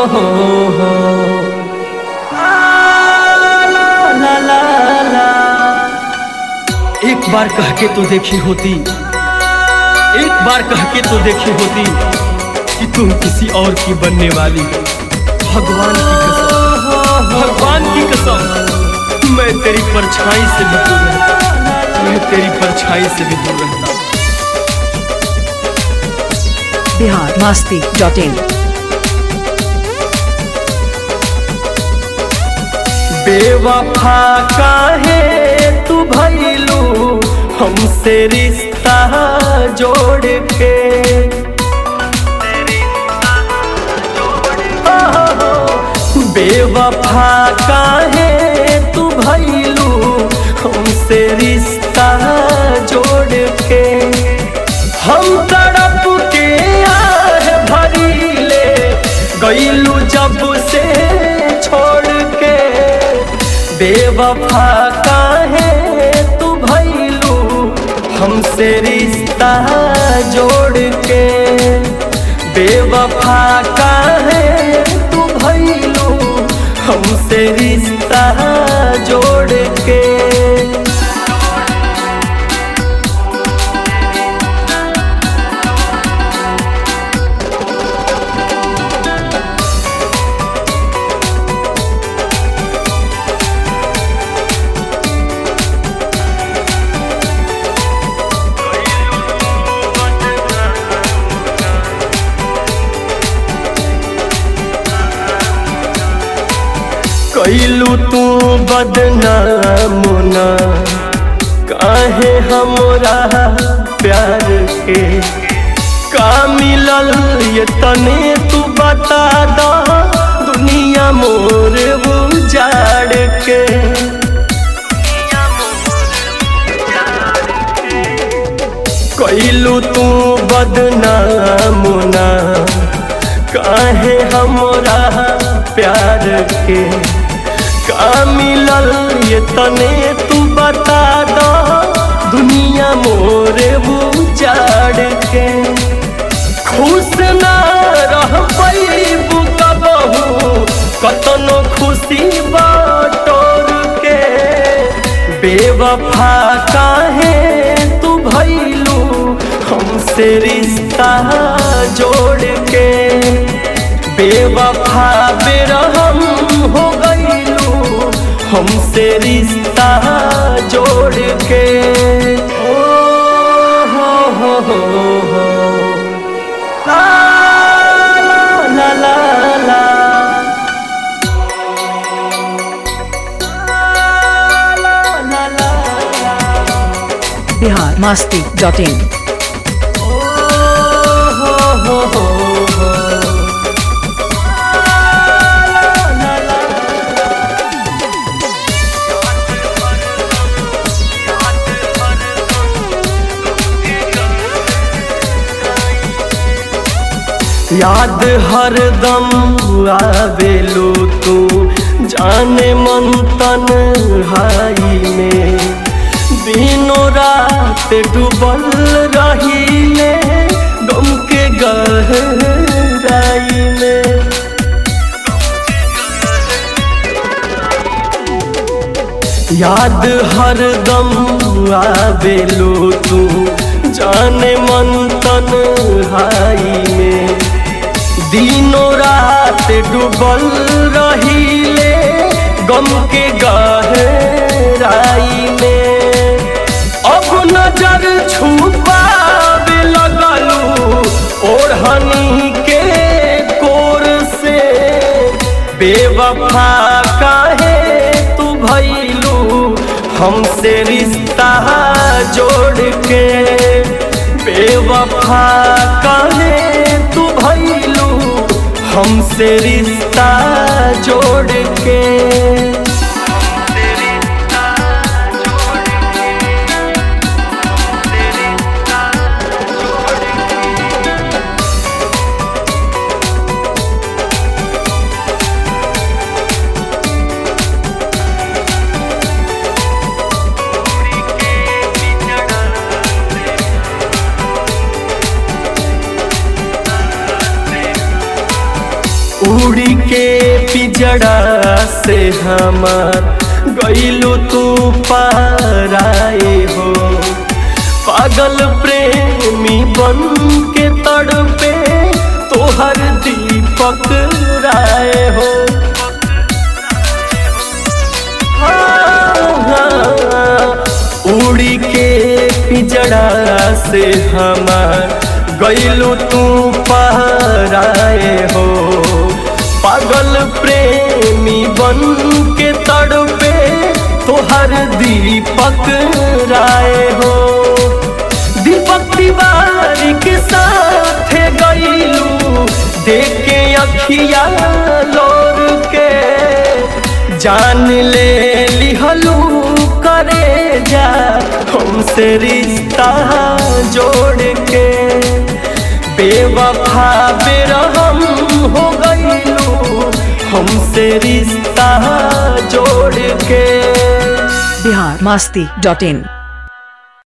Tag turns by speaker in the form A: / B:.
A: हो ला ला ला। एक बार कह के तो देखी होती, एक बार कह के तो देखी होती कि तुम किसी और की बनने वाली। भगवान की कसम, भगवान की कसम, मैं तेरी परछाई से भी दूर रहता, मैं तेरी परछाई से भी दूर रहता।
B: biharmasti.in।
A: बेवफा काहे तू भइलू हमसे रिश्ता जोड़ के। बेवफा काहे तू भइलू हमसे रिश्ता जोड़ के। हम तड़प के आह भरीले गइलू जब से छोड़ के। बेवफा काहे तू भइलू हमसे रिश्ता जोड़ के। बेवफा काहे तू भइलू हमसे रिश्ता जोड़ के। कैलू तू बदनाम ना काहे हमरा प्यार के। का मिलल ये तने तू बता दा दुनिया मोर उजाड़ के। कैलू तू बदनाम ना काहे हमरा प्यार के। का मिलल ये तने तू बता दो दुनिया मोरे उजाड़ के। खुश ना रह पैबू कबहू कतनो खुशी बटोर के। बेवफा काहे तू भइलू हमसे रिश्ता जोड़ के। बेवफा बेरहम हो गइलू हमसे रिश्ता जोड़ के। ओ हो ला ला ला ला।
B: biharmasti.in।
A: हो याद हरदम आवेलू तू जाने मन तन्हाई में। दिनों रात डूबल रहीले गम के गहराई में। याद हरदम आवेलू तू जाने मन तन्हाई में। दिनों रात डूबल रहीले गम के गहराई में। अब नजर छुपावे लगलू ओढ़नी के कोर से। बेवफा काहे तू भइलू हमसे रिश्ता जोड़ के। बेवफा काहे तू भइलू हमसे रिश्ता जोड़ के। उड़ी के पिजड़ा से हमार गइलू तू पाराए हो। पागल प्रेमी बन के तड़पे तोहर दीपक राय हो। उड़ी के पिजड़ा से हमार गइलू तू पाराए हो। पागल प्रेमी बन के तड़पे तोहर दीपक राय हो। दीपक तिवारी के साथ गइलू देख के अखिया लोर के। जान ले लिहलू करे जा हमसे रिश्ता जोड़ के। बेवफा बेरहम हो गइलू हमसे रिश्ता जोड़ के।
B: biharmasti.in